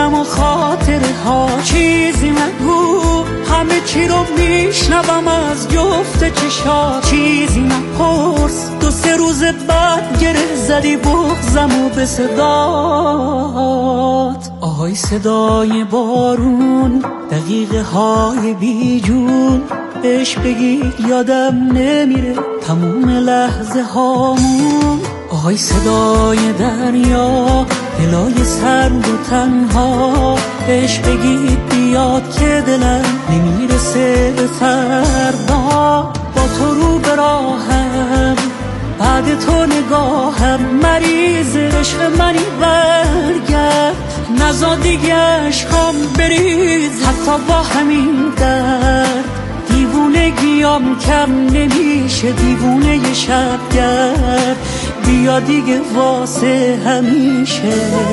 غم و خاطره ها چیزی نگو، همه چی رو میشنوم از جفت چشات. چیزی نپرس، 2-3 روز بعد گره زدی بغضمو به صدات. آهای صدای بارون، دقیقه های بی جون، بهش بگید یادم نمیره تموم لحظه هامون. آهای صدای دریا، دلای سرد و تنها، بهش بگید بیاد که دلم نمیرسه به فردا. با تو رو به راهم، بعد تو نگاهم، مریض عشق منی برگرد. نزا دیگه عشقام بریز حتی با همین درد. دیوونگیام کم نمیشه، دیوونه ی شبگرد. بیا دیگه واسه همیشه.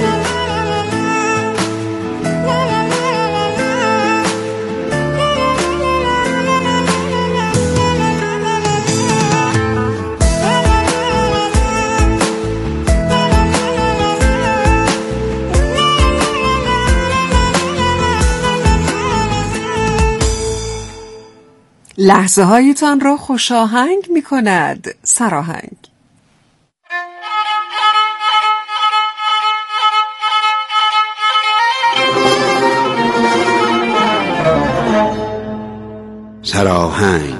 لحظه هایتان را خوش آهنگ می کند سراهنگ. سراهنگ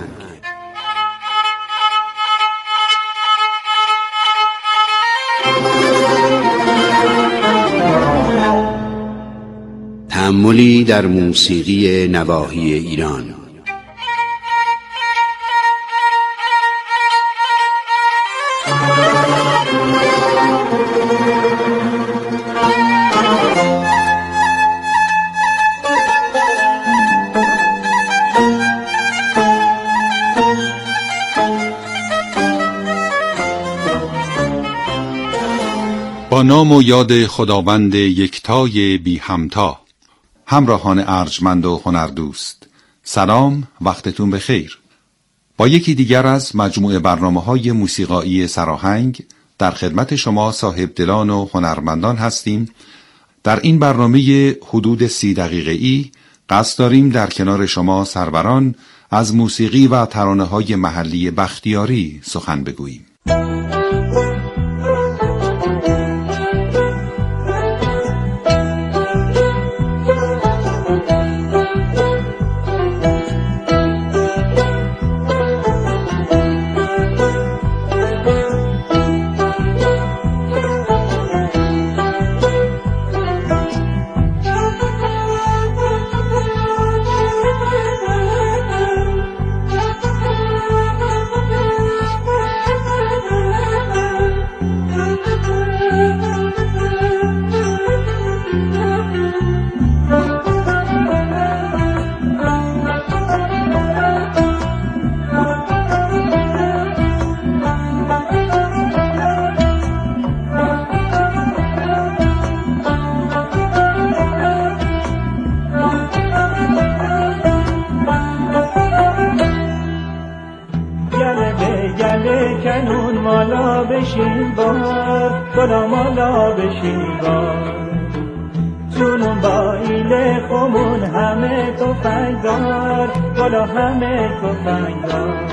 تأملی در موسیقی نواحی ایران. با نام و یاد خداوند یکتای بی همتا. همراهان ارجمند و هنردوست، سلام، وقتتون بخیر. با یکی دیگر از مجموعه برنامه‌های موسیقایی سراهنگ در خدمت شما صاحب دلان و هنرمندان هستیم. در این برنامه حدود 30 دقیقه‌ای قصد داریم در کنار شما سروران از موسیقی و ترانه‌های محلی بختیاری سخن بگوییم. بشین بار، گلا مالا بشین بار. جنون با ایله خمون همه تفنگدار، گلا همه تفنگدار.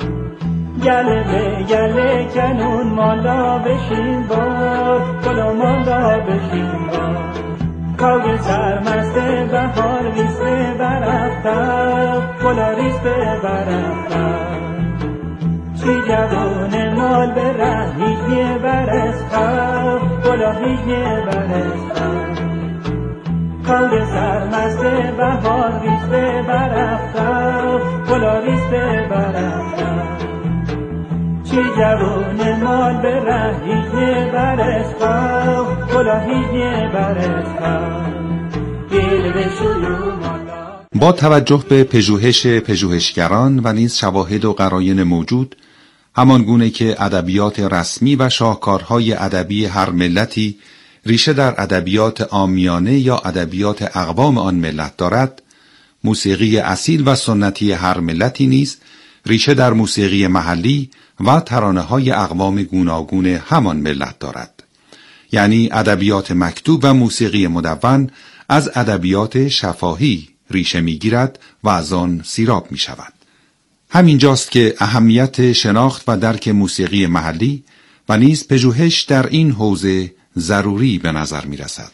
گله به گله کنون مالا بشین بار، گلا مالا بشین بار. کاغ سرمست بهار ریسته برفتر، گلا ریسته برفتر. چی جوان مال به ره هیچ برس خواه، گلا هیچ برس خواه. کاغ سرمست بهار ریسته برفتر، گلا ریسته برفتر. چی جوان مال به ره هیچ برس خواه، گلا هیچ برس خواه. دل به شویو با توجه به پژوهش پژوهشگران و نیز شواهد و قرائن موجود، همان گونه که ادبیات رسمی و شاهکارهای ادبی هر ملتی ریشه در ادبیات عامیانه یا ادبیات اقوام آن ملت دارد، موسیقی اصیل و سنتی هر ملتی نیز ریشه در موسیقی محلی و ترانه‌های اقوام گوناگون همان ملت دارد. یعنی ادبیات مکتوب و موسیقی مدون از ادبیات شفاهی ریشه میگیرد و از آن سیراب می شود. همینجاست که اهمیت شناخت و درک موسیقی محلی و نیز پژوهش در این حوزه ضروری به نظر می رسد.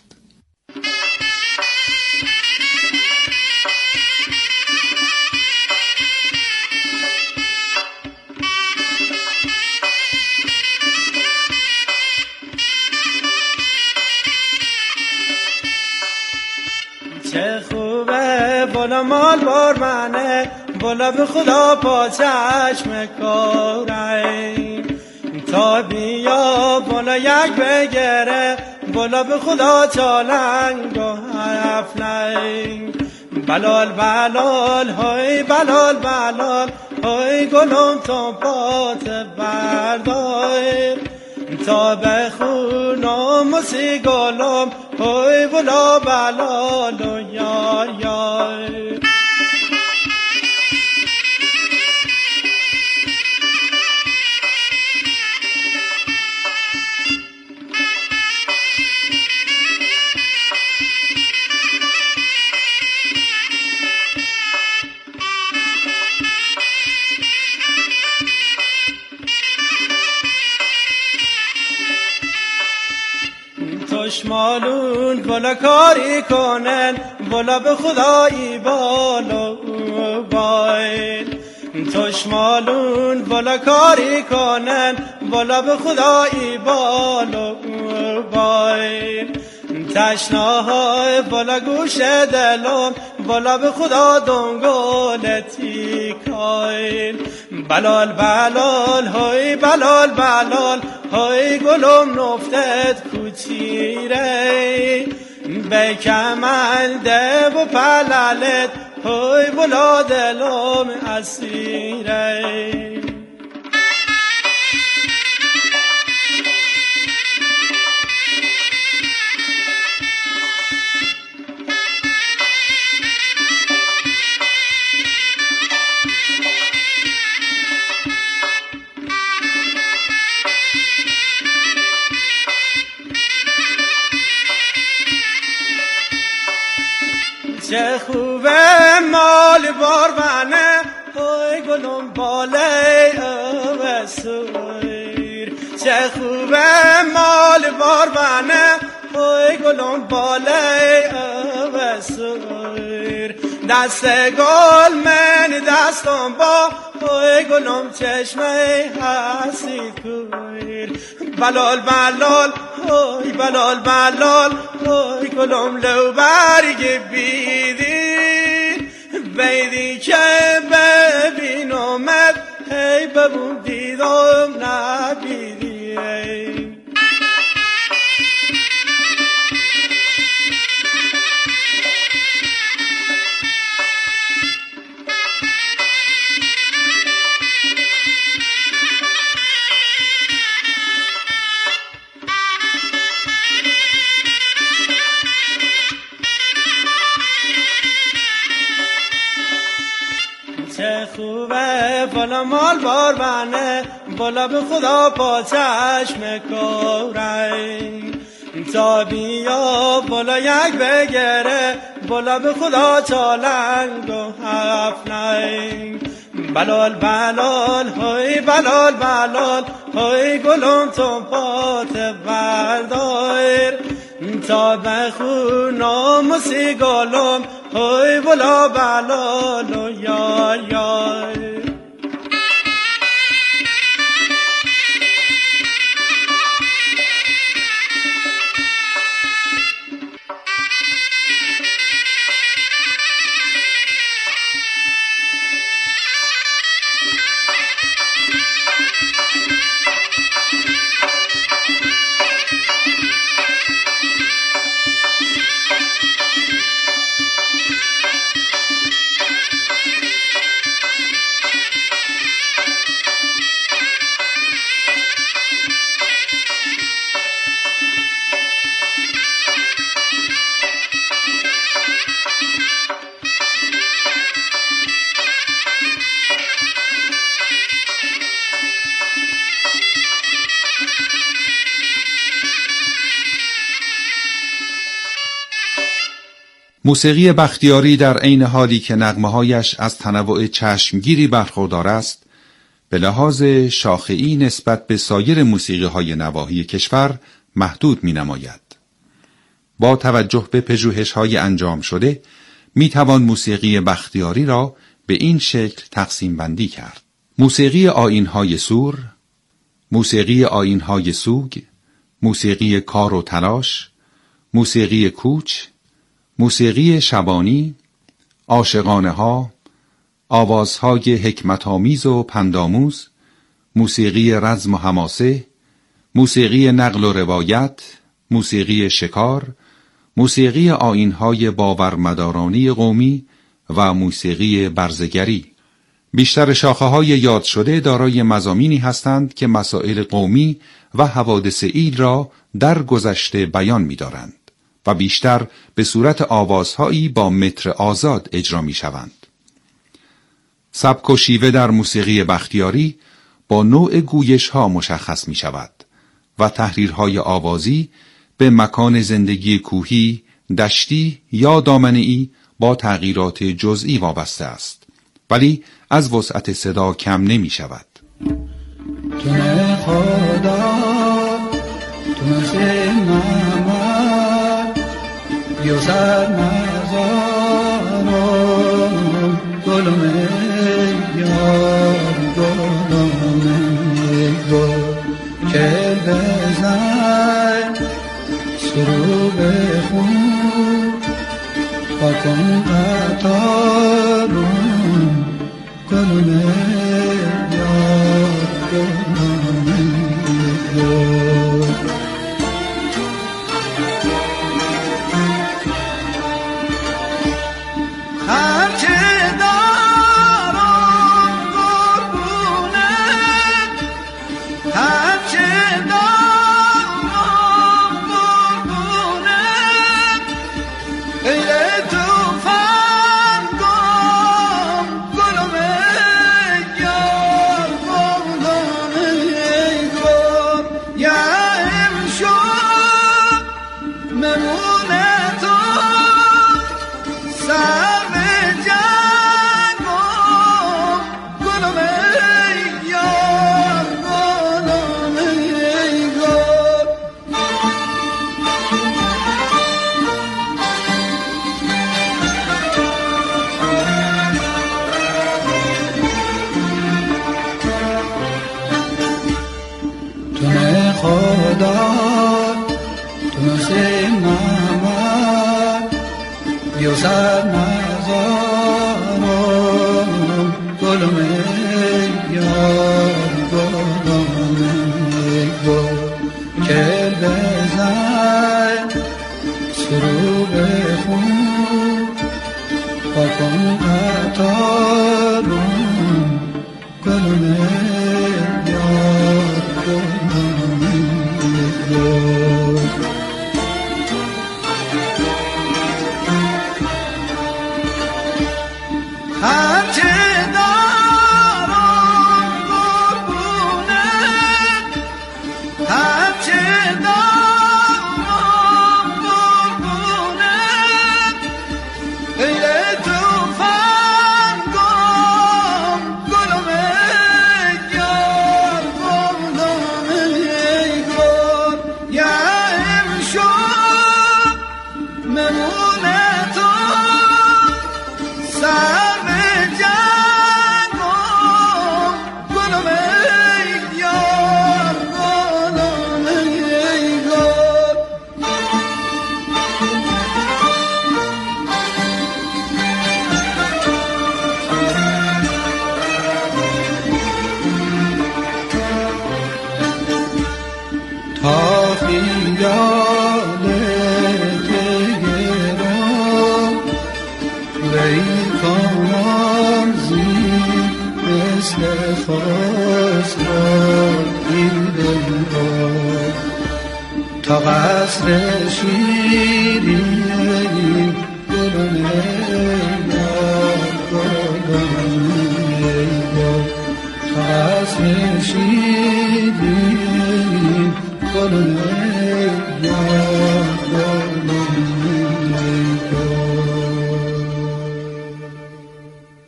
چه خوبه بالا مال بار منه، بالا به خدا با چشم کارین، تا بیا بالا یک بگره، بالا به خدا چالنگ و هفلنگ. بلال بلال های بلال بلال های گلم تو پات بردار، تا بخونم و سی گلم های بلا بلال و یار یار. چشمالون بالا کاری کنن، بالا به خدایی بالا باید. چشمالون بالا کاری کنن، بالا به خدایی بالا باید. تشناهای بالا گوش دلم، بالا به خدا دنگولتی کاین. بلال بلال های بلال بلال های گلم نفتت کوچیره، به کمل ده و پلالت های بلا دلم اسیره. چه خوبه مال بار منه، های گلم باله و سویر. چه خوبه مال بار منه، های گلم باله و سویر. دست گل من دستم با، های گلم چشمه حسید کویر. بلال بلال های بلال بلال های گلم لو برگ بیدی که ببینمت، هی ببون دیدم نبیدی. چه خوبه بالا مال بار بنه، بالا به خدا با چشم کارین. تا بیا بالا یک بگره، بالا به خدا چالنگ و هفلنگ. بلال بلال های بلال بلال های گلم تو پات بردار، تا بخونم و سی گلم های بلا بلال و یار یار. موسیقی بختیاری در عین حالی که نغمه‌هایش از تنوع چشمگیری برخوردار است، به لحاظ شاخه‌ای نسبت به سایر موسیقی‌های نواحی کشور محدود می‌نماید. با توجه به پژوهش‌های انجام شده، می‌توان موسیقی بختیاری را به این شکل تقسیم بندی کرد: موسیقی آیین‌های سور، موسیقی آیین‌های سوگ، موسیقی کار و تلاش، موسیقی کوچ، موسیقی شبانی، عاشقانه‌ها، آوازهای حکمت‌آمیز و پندآموز، موسیقی رزم و حماسه، موسیقی نقل و روایت، موسیقی شکار، موسیقی آیین‌های باورمدارانی قومی و موسیقی برزگری. بیشتر شاخه‌های یاد شده دارای مضامینی هستند که مسائل قومی و حوادث ایل را در گذشته بیان می‌دارند و بیشتر به صورت آوازهایی با متر آزاد اجرا می‌شوند. سبک و شیوه در موسیقی بختیاری با نوع گویش‌ها مشخص می‌شود و تحریرهای آوازی به مکان زندگی کوهی، دشتی یا دامنه‌ای با تغییرات جزئی وابسته است، ولی از وسعت صدا کم نمی‌شود. تونه خدا تونه محمد بیوزد مزارم گلومه یار گلومه گل که بزن سرو بخون پاکن قطارون گلومه یار گلومه گل هرچه دارم قربونت هرچه دارم قربونت ای توفان گم گلم یار گلم گل یا امشب ممونه تو سر خدا تونه محمد بیوزد مزارم گلومه یار گلومه گل که بزن سرو بخون پاکن قطارون گلومه یار گلومه هرچه دارم قربونت هرچه دارم قربونت ای توفان گم گلم یار گلم گل یا امشب ممونه تو سر تا خیال تگرم بی کنم زیر مثل خواست را دیدم را تا قصر شیرین گلونه یار گلونه یار تا قصر شیرین گلونه یار گلونه یار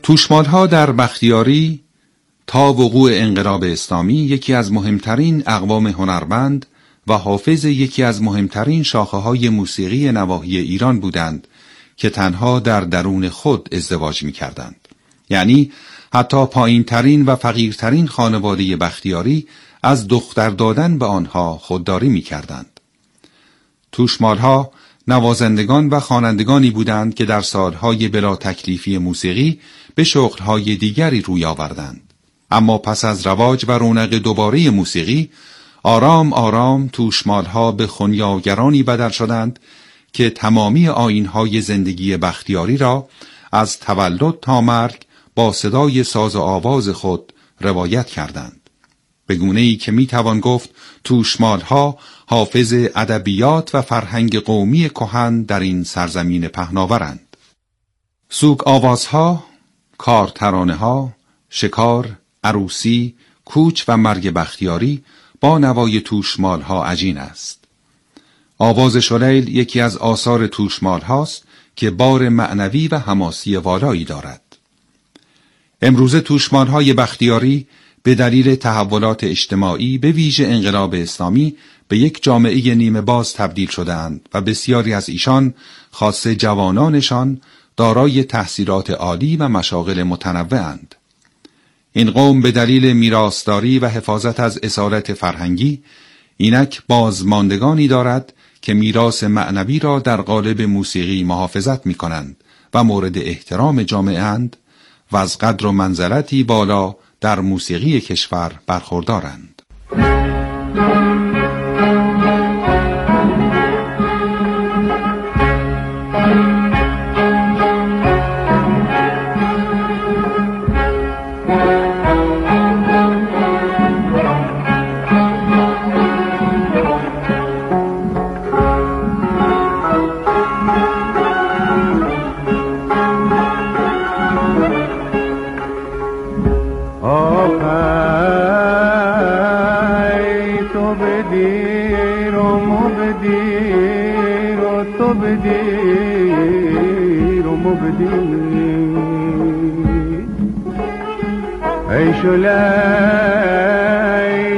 توشمالها در بختیاری تا وقوع انقلاب اسلامی یکی از مهمترین اقوام هنرمند و حافظ یکی از مهمترین شاخه‌های موسیقی نواحی ایران بودند که تنها در درون خود ازدواج می‌کردند. یعنی حتی پایین‌ترین و فقیرترین خانواده بختیاری از دختر دادن به آنها خودداری می‌کردند. توشمالها نوازندگان و خوانندگانی بودند که در سالهای بلا تکلیفی موسیقی به شغلهای دیگری روی آوردند. اما پس از رواج و رونق دوباره موسیقی، آرام آرام توشمالها به خنیاگرانی بدل شدند که تمامی آیین‌های زندگی بختیاری را از تولد تا مرگ با صدای ساز و آواز خود روایت کردند. به گونه‌ای که میتوان گفت توشمالها حافظ ادبیات و فرهنگ قومی کهن در این سرزمین پهناورند. سوگ آوازها، کار ترانه‌ها، شکار، عروسی، کوچ و مرگ بختیاری با نوای توشمالها عجین است. آواز شلیل یکی از آثار توشمالهاست که بار معنوی و حماسی والایی دارد. امروزه توشمالهای بختیاری به دلیل تحولات اجتماعی به ویژه انقلاب اسلامی به یک جامعه نیمه باز تبدیل شدند و بسیاری از ایشان خاصه جوانانشان دارای تحصیلات عالی و مشاغل متنوعند. این قوم به دلیل میراثداری و حفاظت از اصالت فرهنگی اینک بازماندگانی دارد که میراث معنوی را در قالب موسیقی محافظت می کنند و مورد احترام جامعه اند و از قدر و منزلتی بالا در موسیقی کشور برخوردارند. ای شلی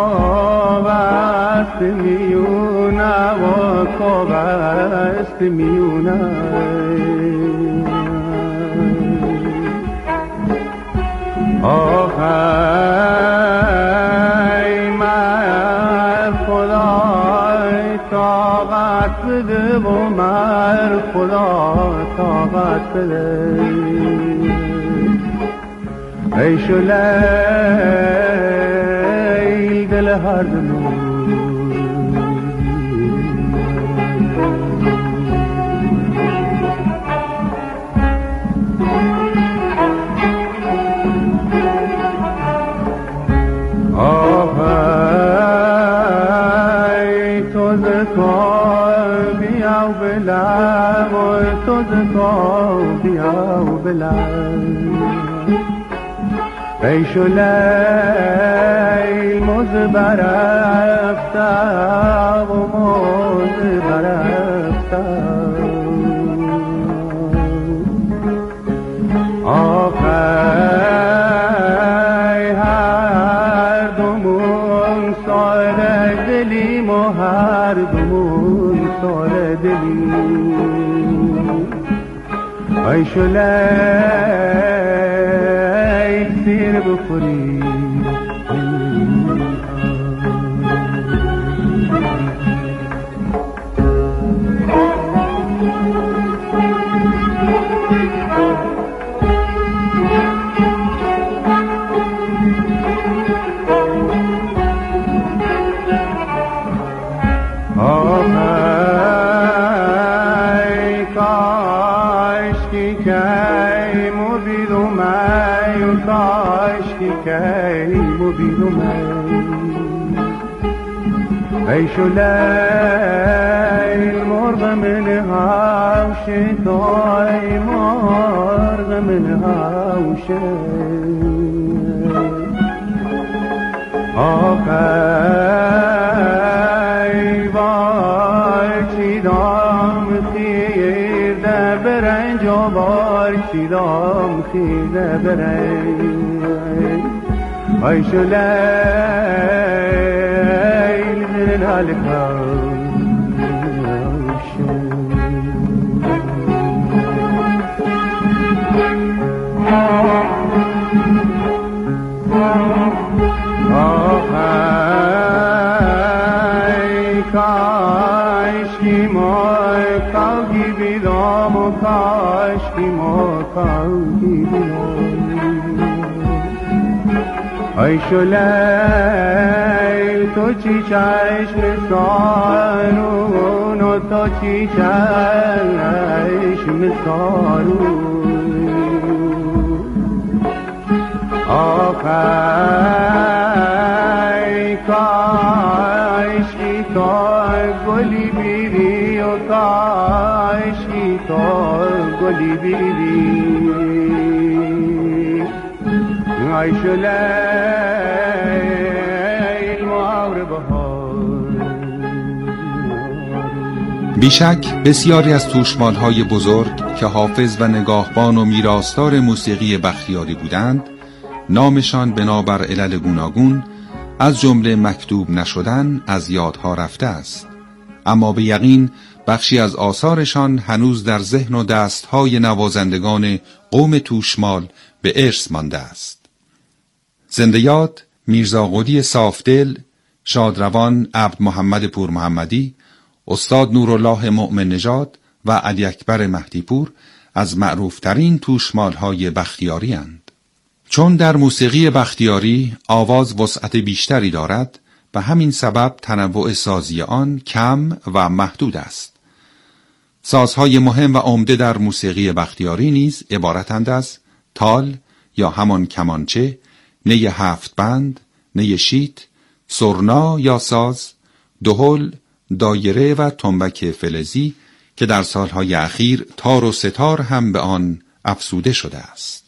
کابست میونه و کابست میونه آخی من خدای طاقت بده و من خدا طاقت بده ای شلی دل هر دلو آهای تو زکار بیاو بلم تو زکار بیاو بلم ای شلی موز برفته و موز برفته آخی هر دومون سال دلیم و هر دومون سال دلیم ای شلی سیر بخوری آهای کاشکی که مبید و من کاشکی که مبید و من ای شلی مرغ من هاوشه دای مرغ من هاوشه آخی وای چی دام خیردن برنج و بارشیدم خیزه برنج ای شلیل زن الحال کاشکی ما کاغی بیدام و کاشکی ما کاغی بیدام ای شلیل تو چی چشم سارون و تو چی چشم سارون آخی کاشکی تو گلی بیری و کاشکی تو گلی بیری ای شلیل مور بهار. بیشک بسیاری از توشمال‌های بزرگ که حافظ و نگاهبان و میراثدار موسیقی بختیاری بودند نامشان بنابر علل گوناگون از جمله مکتوب نشدن از یادها رفته است، اما به یقین بخشی از آثارشان هنوز در ذهن و دستهای نوازندگان قوم توشمال به ارث مانده است. زنده یاد میرزا قلی صافدل، شادروان عبد محمد پور محمدی، استاد نورالله مؤمن نژاد و علی اکبر مهدی پور از معروفترین توشمال‌های بختیاری اند. چون در موسیقی بختیاری آواز وسعت بیشتری دارد، به همین سبب تنوع سازی آن کم و محدود است. سازهای مهم و عمده در موسیقی بختیاری نیز عبارتند از تال یا همان کمانچه، نی هفت بند، نی شیت، سرنا یا ساز، دهل، دایره و تنبک فلزی که در سالهای اخیر تار و ستار هم به آن افزوده شده است.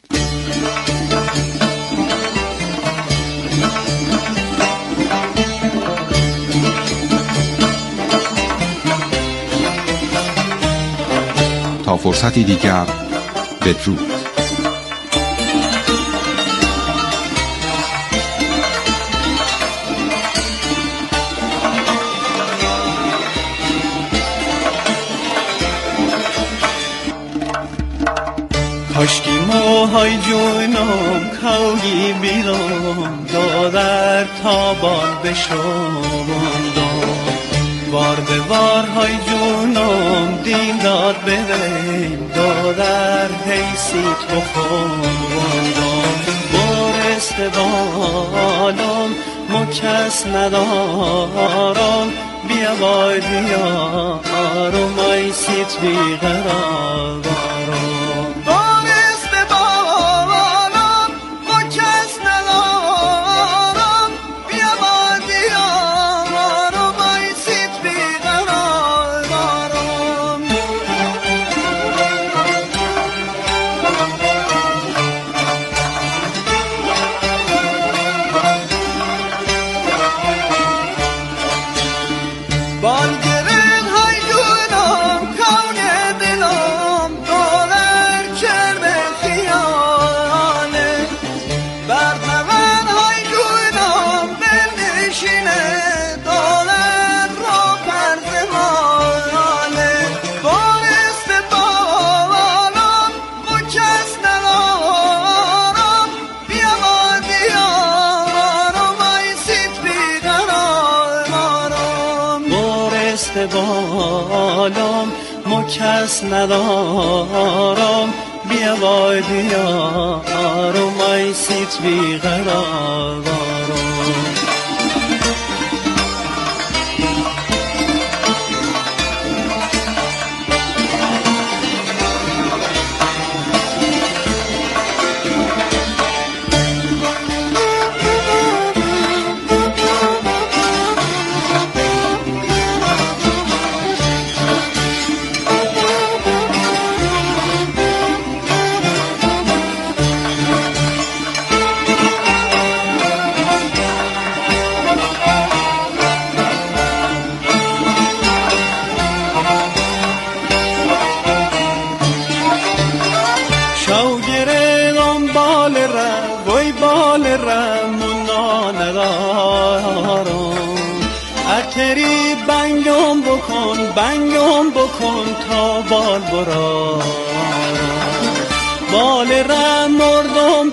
تا فرصتی دیگر، بدرود. کاشکی موهای جونم کوگی بیرم دادر تابان بشوندم وار به وارهای جونم دین داد بویم دادر حیثیت بخوندم برست بالم مکس ندارم بیا بای دیارم حیثیت بیقرار بالم مکس ندارم بیا وای دیارم ایسیت بیقرار دارم خاطری بنگم بکن تا بال برا بال رم مردم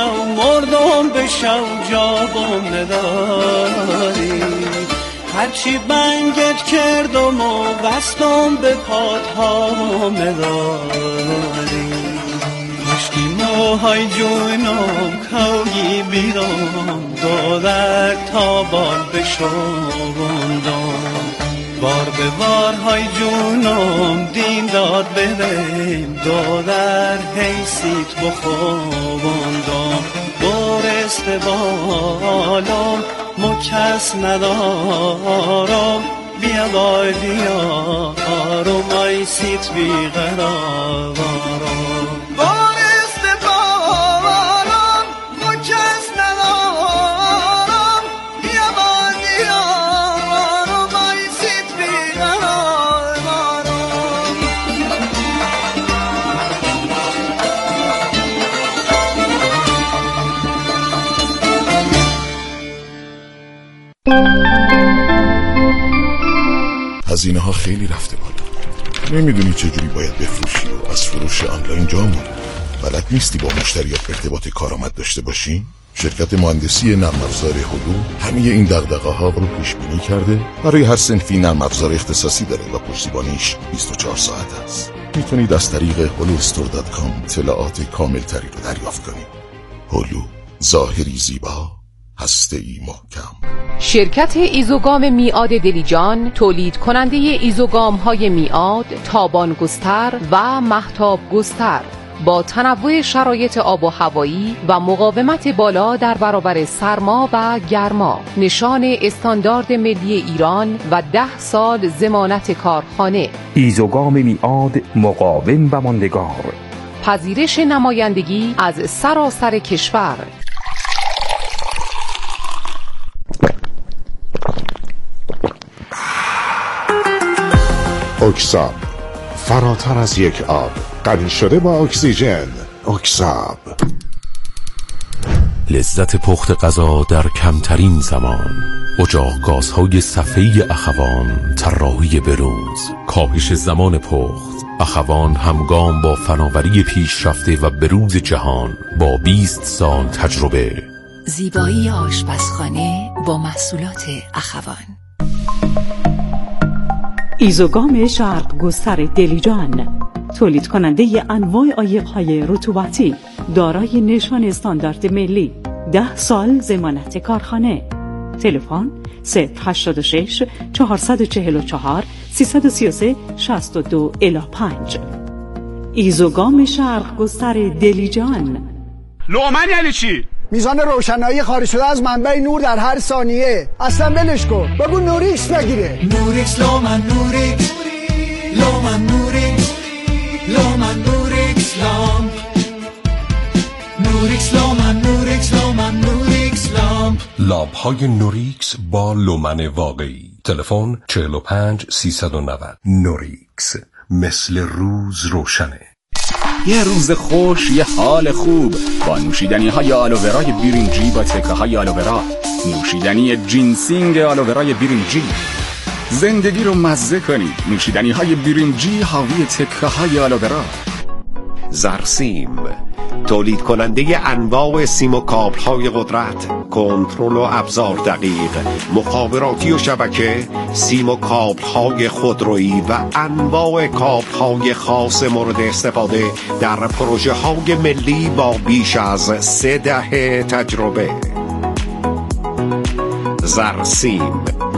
بشو جابم نداری هرچی بنگت کردم و بستم به پات هم نداری مشکی موهای جونم کوگی بیرم دادر تا بال بشوندم بار به بارهای جونم دین داد بریم دادر حیثیت بخوندم برست بالم مکس ندارم بیا بای دیارم ایسیت بیقرارم برست بالم مکس ندارم بیا بای دیارم ایسیت بیقرارم هزینه ها خیلی رفته بالا. نمیدونی چجوری باید بفروشی و از فروش آنلاین جا موندی. بلد نیستی با مشتریات ارتباط کارآمد داشته باشی؟ شرکت مهندسی نرم افزار هلو همه این دغدغه ها رو پیش بینی کرده. برای هر صنفی نرم افزار اختصاصی داره و پشتیبانیش 24 ساعت است. میتونید از طریق holustore.com اطلاعات کامل تری رو دریافت کنید. هلو، ظاهری زیبا، هسته‌ای محکم. شرکت ایزوگام میعاد دلیجان تولید کننده ایزوگام های میعاد، تابان گستر و مهتاب گستر با تنوع شرایط آب و هوایی و مقاومت بالا در برابر سرما و گرما، نشان استاندارد ملی ایران و 10 سال ضمانت کارخانه. ایزوگام میعاد مقاوم و ماندگار. پذیرش نمایندگی از سراسر کشور. اکساب، فراتر از یک آب، غنی شده با اکسیژن. اکساب، لذت پخت غذا در کمترین زمان. اجاق گازهای صفحه‌ای اخوان، طراحی برنز، کاهش زمان پخت. اخوان همگام با فناوری پیشرفته و بروز جهان با 20 سال تجربه. زیبایی آشپزخانه با محصولات اخوان. ایزوگام شرق گستر دلیجان، تولید کننده انواع عایق‌های رطوبتی، دارای نشان استاندارد ملی، 10 سال ضمانت کارخانه. تلفن 086 444 333 62 الی 5. ایزوگام شرق گستر دلیجان. لومن یعنی چی؟ میزان روشنایی خارج شده از منبع نور در هر ثانیه. اصلا ولش کن، بگو نوریکس بگیره. نوریکس لومن نوریکس لومن نوریکس لومن نوریکس لامپ نوریکس لومن نوریکس لومن نوریکس لامپ. لامپ های نوریکس با لومن واقعی. تلفن 45 390. نوریکس، مثل روز روشنه. یه روز خوش، یه حال خوب با نوشیدنی های آلوورای برنجی با تکه های آلوورا. نوشیدنی جینسینگ آلوورای برنجی. زندگی رو مزه کنید. نوشیدنی های برنجی حاوی تکه های آلوورا. زرسیم، تولید کننده انواع سیم و کابل های قدرت، کنترل و ابزار دقیق، مخابراتی و شبکه، سیم و کابل های خودرویی و انواع کابل های خاص مورد استفاده در پروژه های ملی با بیش از 3 دهه تجربه. زرسیم.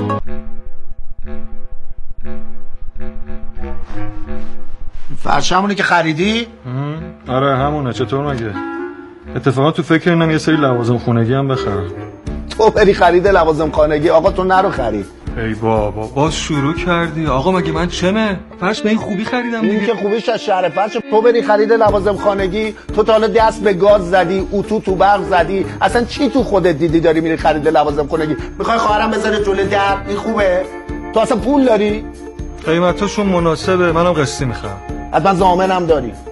فرشمونی که خریدی؟ آره همونه. چطور مگه؟ اتفاقا تو فکر اینم یه سری لوازم خونگی هم بخرم. تو بری خرید لوازم خانگی؟ آقا تو نرو خرید. ای بابا باز شروع کردی. آقا مگه من چمه؟ فرش به این خوبی خریدم دیگه. این که خوبیش از شهر فرش. تو بری خرید لوازم خانگی، تو تا حالا دست به گاز زدی، اتو تو برق زدی، اصلا چی تو خودت دیدی داری میری خرید لوازم خانگی؟ میخوای خواهرم بذاره جلوی در؟ این خوبه؟ تو اصلا پول داری؟ قیمتاشون مناسبه، منم قسطی میخرم. حتما ضامنم داری.